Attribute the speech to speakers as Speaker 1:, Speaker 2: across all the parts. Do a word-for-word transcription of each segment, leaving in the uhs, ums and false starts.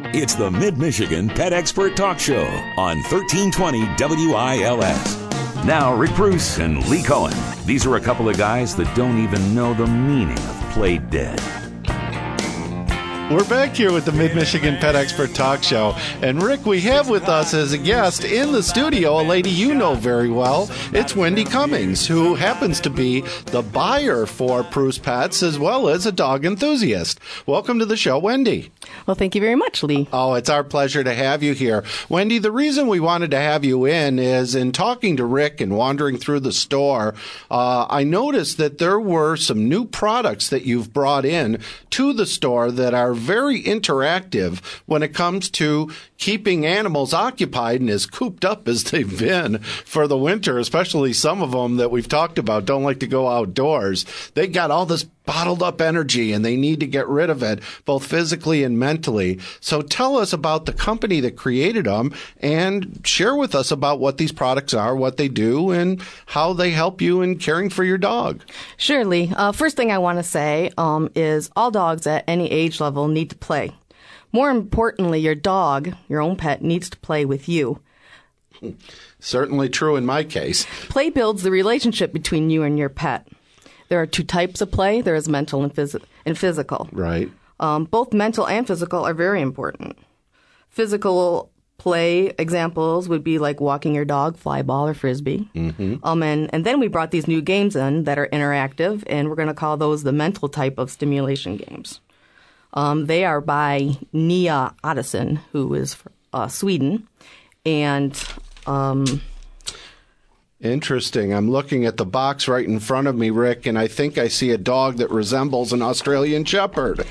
Speaker 1: It's the Mid-Michigan Pet Expert Talk Show on thirteen twenty W I L S. Now, Rick Bruce and Lee Cohen. These are a couple of guys that don't even know the meaning of play dead.
Speaker 2: We're back here with the Mid-Michigan Pet Expert Talk Show. And Rick, we have with us as a guest in the studio a lady you know very well. It's Wendy Cummings, who happens to be the buyer for Prue's Pets as well as a dog enthusiast. Welcome to the show, Wendy.
Speaker 3: Well, thank you very much, Lee.
Speaker 2: Oh, it's our pleasure to have you here. Wendy, the reason we wanted to have you in is in talking to Rick and wandering through the store, uh, I noticed that there were some new products that you've brought in to the store that are very interactive when it comes to keeping animals occupied and as cooped up as they've been for the winter, especially some of them that we've talked about don't like to go outdoors. They got all this bottled up energy and they need to get rid of it, both physically and mentally. So tell us about the company that created them and share with us about what these products are, what they do, and how they help you in caring for your dog.
Speaker 3: Sure, Lee. Uh, first thing I want to say um, is all dogs at any age level need to play. More importantly, your dog, your own pet, needs to play with you.
Speaker 2: Certainly true in my case.
Speaker 3: Play builds the relationship between you and your pet. There are two types of play. There is mental and, phys- and physical.
Speaker 2: Right.
Speaker 3: Um, both mental and physical are very important. Physical play examples would be like walking your dog, fly ball, or frisbee. Mm-hmm. Um, and, and then we brought these new games in that are interactive, and we're going to call those the mental type of stimulation games. Um, they are by Nia Ottosson, who is uh, Sweden, and um,
Speaker 2: interesting. I'm looking at the box right in front of me, Rick, and I think I see a dog that resembles an Australian Shepherd.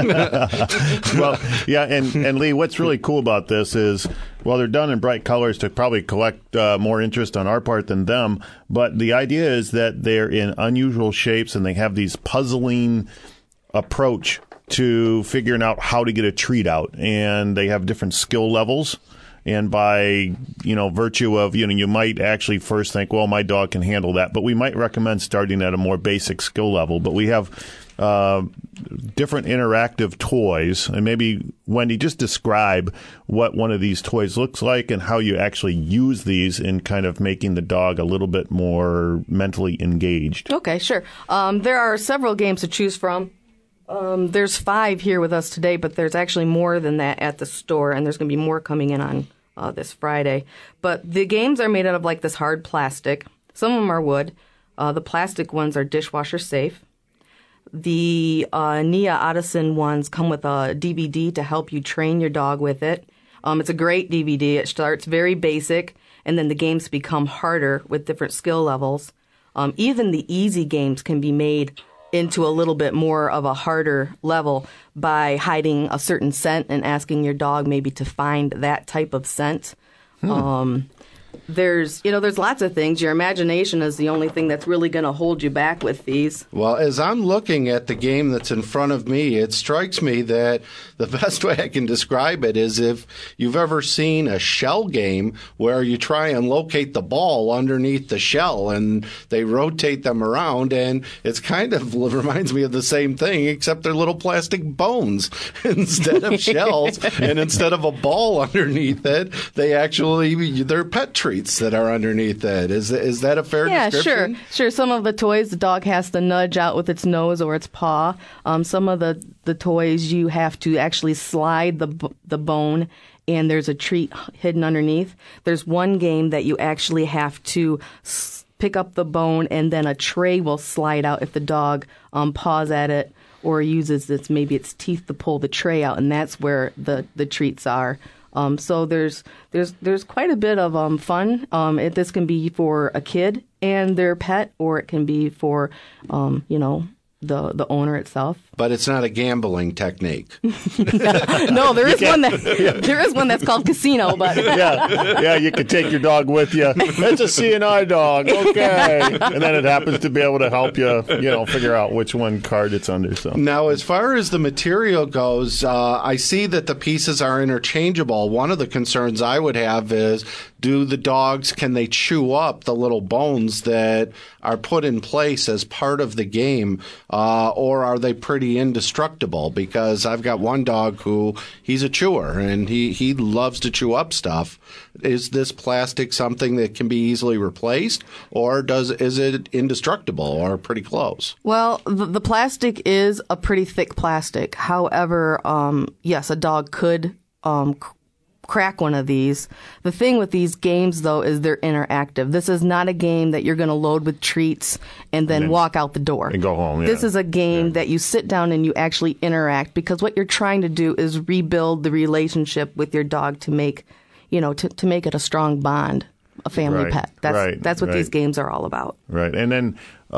Speaker 4: Well, yeah, and, and Lee, what's really cool about this is, well, they're done in bright colors to probably collect uh, more interest on our part than them, but the idea is that they're in unusual shapes and they have these puzzling approach to figuring out how to get a treat out, and they have different skill levels. And by, you know, virtue of, you know, you might actually first think, well, my dog can handle that. But we might recommend starting at a more basic skill level. But we have uh, different interactive toys. And maybe, Wendy, just describe what one of these toys looks like and how you actually use these in kind of making the dog a little bit more mentally engaged.
Speaker 3: Okay, sure. Um, there are several games to choose from. Um, there's five here with us today, but there's actually more than that at the store, and there's going to be more coming in on uh, this Friday. But the games are made out of like this hard plastic. Some of them are wood. Uh, the plastic ones are dishwasher safe. The uh, Nia Ottosson ones come with a D V D to help you train your dog with it. Um, it's a great D V D. It starts very basic, and then the games become harder with different skill levels. Um, even the easy games can be made into a little bit more of a harder level by hiding a certain scent and asking your dog maybe to find that type of scent. Hmm. Um, there's, you know, there's lots of things. Your imagination is the only thing that's really going to hold you back with these.
Speaker 2: Well, as I'm looking at the game that's in front of me, it strikes me that the best way I can describe it is if you've ever seen a shell game where you try and locate the ball underneath the shell and they rotate them around, and it's kind of reminds me of the same thing, except they're little plastic bones instead of shells, and instead of a ball underneath it, they actually, they're pet treats that are underneath it. Is is that a fair
Speaker 3: yeah,
Speaker 2: description?
Speaker 3: Yeah, sure. Sure. Some of the toys, the dog has to nudge out with its nose or its paw. Um, some of the, the toys, you have to actually slide the the bone, and there's a treat hidden underneath. There's one game that you actually have to s- pick up the bone, and then a tray will slide out if the dog um, paws at it or uses its maybe its teeth to pull the tray out, and that's where the, the treats are. Um, so there's there's there's quite a bit of um, fun. Um, it, this can be for a kid and their pet, or it can be for um, you know the the owner itself.
Speaker 2: But it's not a gambling technique.
Speaker 3: No, there is one that yeah. there is one that's called casino. But
Speaker 4: yeah, yeah, you could take your dog with you. It's a C and I dog, okay, and then it happens to be able to help you, you know, figure out which one card it's under. So
Speaker 2: now, as far as the material goes, uh, I see that the pieces are interchangeable. One of the concerns I would have is, do the dogs, can they chew up the little bones that are put in place as part of the game? uh, or are they pretty indestructible? Because I've got one dog who he's a chewer and he, he loves to chew up stuff. Is this plastic something that can be easily replaced, or does is it indestructible or pretty close?
Speaker 3: Well, the, the plastic is a pretty thick plastic. However, um, yes, a dog could um, c- crack one of these. The thing with these games, though, is they're interactive. This is not a game that you're going to load with treats and then, and then walk out the door.
Speaker 4: And go home, yeah.
Speaker 3: This is a game
Speaker 4: yeah.
Speaker 3: that you sit down and you actually interact, because what you're trying to do is rebuild the relationship with your dog to make, you know, to, to make it a strong bond, a family
Speaker 4: right.
Speaker 3: pet. That's
Speaker 4: right.
Speaker 3: that's what
Speaker 4: right.
Speaker 3: these games are all about.
Speaker 4: Right. And then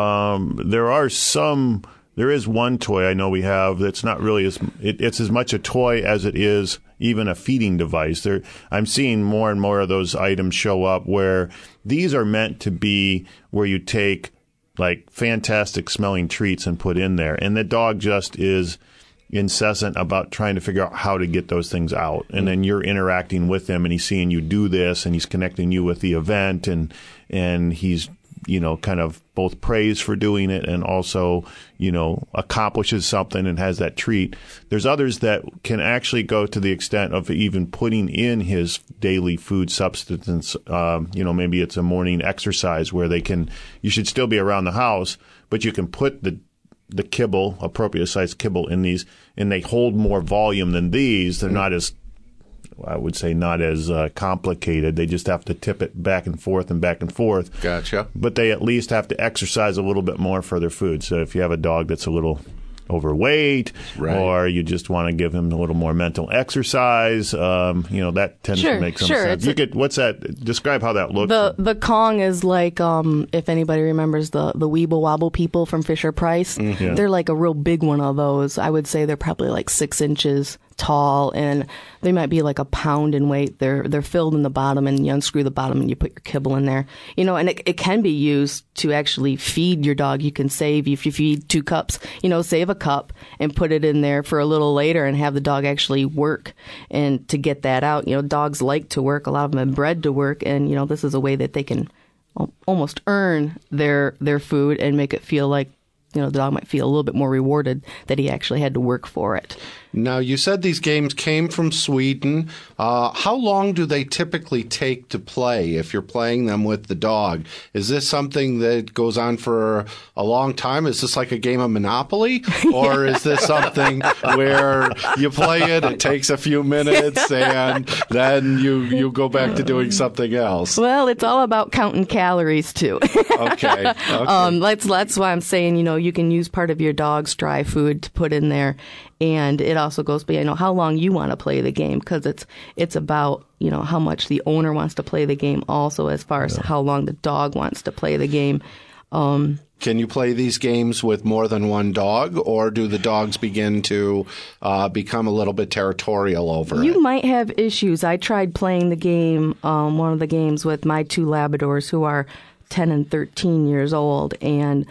Speaker 4: um, there are some... There is one toy I know we have that's not really as it, it's as much a toy as it is even a feeding device. There, I'm seeing more and more of those items show up where these are meant to be where you take like fantastic smelling treats and put in there, and the dog just is incessant about trying to figure out how to get those things out. And then you're interacting with him, and he's seeing you do this, and he's connecting you with the event, and and he's you know, kind of both praised for doing it and also, you know, accomplishes something and has that treat. There's others that can actually go to the extent of even putting in his daily food substance. Um, you know, maybe it's a morning exercise where they can, you should still be around the house, but you can put the the kibble, appropriate size kibble in these, and they hold more volume than these. They're not as I would say not as uh, complicated. They just have to tip it back and forth and back and forth.
Speaker 2: Gotcha.
Speaker 4: But they at least have to exercise a little bit more for their food. So if you have a dog that's a little overweight,
Speaker 2: right.
Speaker 4: or you just want to give him a little more mental exercise, um, you know, that tends
Speaker 3: sure,
Speaker 4: to make some
Speaker 3: sure.
Speaker 4: sense.
Speaker 3: It's
Speaker 4: You
Speaker 3: a,
Speaker 4: could, what's that? Describe how that looks.
Speaker 3: The the Kong is like, um, if anybody remembers the, the Weeble Wobble people from Fisher Price,
Speaker 4: mm-hmm. yeah.
Speaker 3: they're like a real big one of those. I would say they're probably like six inches tall, and they might be like a pound in weight. They're they're filled in the bottom, and you unscrew the bottom and you put your kibble in there. You know, and it, it can be used to actually feed your dog. You can save, if you feed two cups, you know, save a cup and put it in there for a little later and have the dog actually work. And to get that out, you know, dogs like to work. A lot of them are bred to work, and, you know, this is a way that they can almost earn their their food and make it feel like, you know, the dog might feel a little bit more rewarded that he actually had to work for it.
Speaker 2: Now, you said these games came from Sweden. Uh, how long do they typically take to play if you're playing them with the dog? Is this something that goes on for a long time? Is this like a game of Monopoly? Or is this something where you play it, it takes a few minutes, and then you, you go back to doing something else?
Speaker 3: Well, it's all about counting calories, too.
Speaker 2: Okay. okay.
Speaker 3: Um, that's, that's why I'm saying, you know, you can use part of your dog's dry food to put in there. And it also goes by, you know, how long you want to play the game, because it's it's about, you know, how much the owner wants to play the game also, as far as yeah. how long the dog wants to play the game. Um,
Speaker 2: Can you play these games with more than one dog, or do the dogs begin to uh, become a little bit territorial over
Speaker 3: you
Speaker 2: it?
Speaker 3: You might have issues. I tried playing the game, um, one of the games with my two Labradors who are ten and thirteen years old, and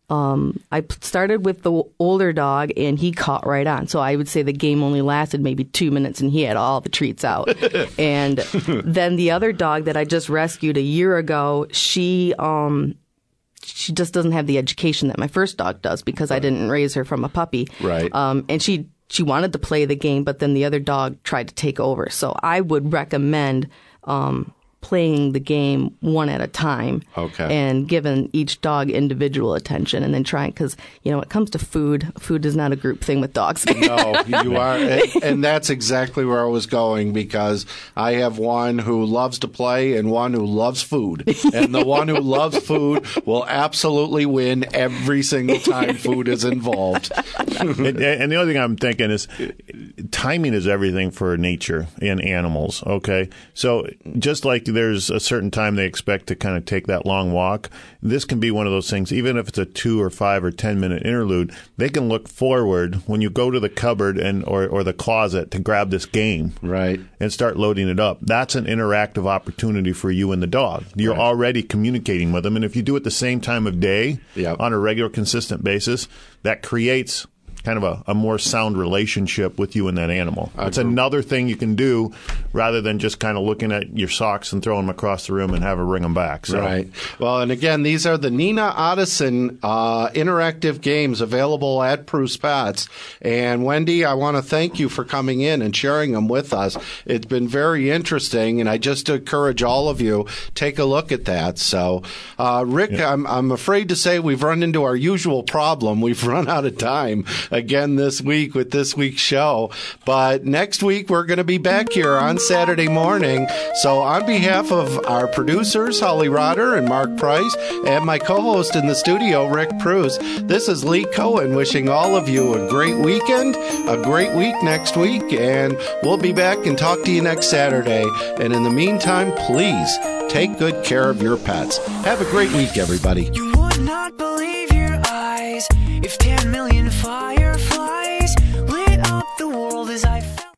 Speaker 3: Um, I started with the older dog, and he caught right on. So I would say the game only lasted maybe two minutes, and he had all the treats out. And then the other dog that I just rescued a year ago, she um, she just doesn't have the education that my first dog does, because I didn't raise her from a puppy.
Speaker 2: Right.
Speaker 3: Um, and she she wanted to play the game, but then the other dog tried to take over. So I would recommend um, playing the game one at a time,
Speaker 2: okay,
Speaker 3: and giving each dog individual attention, and then trying, because, you know, when it comes to food, food is not a group thing with dogs.
Speaker 2: No, you are, and, and that's exactly where I was going, because I have one who loves to play and one who loves food, and the one who loves food will absolutely win every single time food is involved.
Speaker 4: and, and the other thing I'm thinking is, timing is everything for nature and animals. Okay, so just like there's a certain time they expect to kind of take that long walk, this can be one of those things. Even if it's a two or five or ten minute interlude, they can look forward when you go to the cupboard and or, or the closet to grab this game,
Speaker 2: right,
Speaker 4: and start loading it up. That's an interactive opportunity for you and the dog. You're right. already communicating with them, and if you do it the same time of day,
Speaker 2: yep.
Speaker 4: on a regular, consistent basis, that creates kind of a, a more sound relationship with you and that animal.
Speaker 2: I
Speaker 4: It's
Speaker 2: agree.
Speaker 4: another thing you can do rather than just kind of looking at your socks and throwing them across the room and have her ring them back. So.
Speaker 2: Right. Well, and again, these are the Nina Ottosson uh, interactive games available at Prus Pets. And Wendy, I want to thank you for coming in and sharing them with us. It's been very interesting, and I just encourage all of you take a look at that. So, uh, Rick,
Speaker 4: Yeah.
Speaker 2: I'm I'm afraid to say we've run into our usual problem. We've run out of time again this week with this week's show. But next week we're going to be back here on Saturday morning. So on behalf of our producers, Holly Rotter and Mark Price, and my co-host in the studio, Rick Prus, this is Lee Cohen wishing all of you a great weekend, a great week next week, and we'll be back and talk to you next Saturday. And in the meantime, please take good care of your pets. Have a great week, everybody.